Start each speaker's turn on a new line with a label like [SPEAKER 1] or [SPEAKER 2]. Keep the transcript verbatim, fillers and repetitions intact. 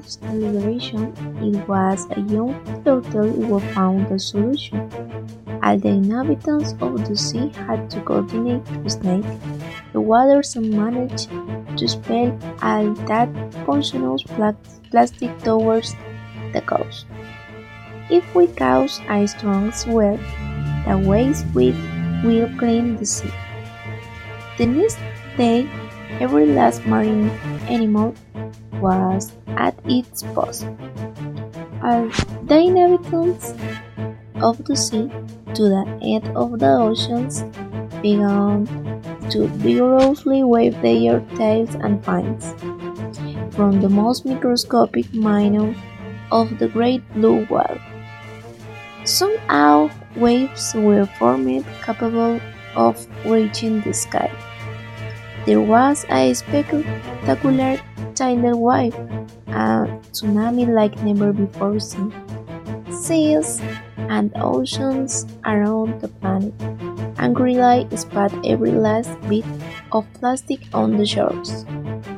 [SPEAKER 1] Earth's liberation, it was a young turtle who found a solution. All the inhabitants of the sea had to coordinate to snake the waters and manage to expel all that poisonous pla- plastic towards the coast. If we cause a strong swell, the waves will, will clean the sea. The next day, every last marine animal was at its post. All the inhabitants of the sea to the end of the oceans began to vigorously wave their tails and fins. From the most microscopic minnow of the great blue whale, somehow waves were formed capable of reaching the sky. There was a spectacular tidal wave, a tsunami like never before seen. Seas and oceans around the planet angrily spat every last bit of plastic on the shores.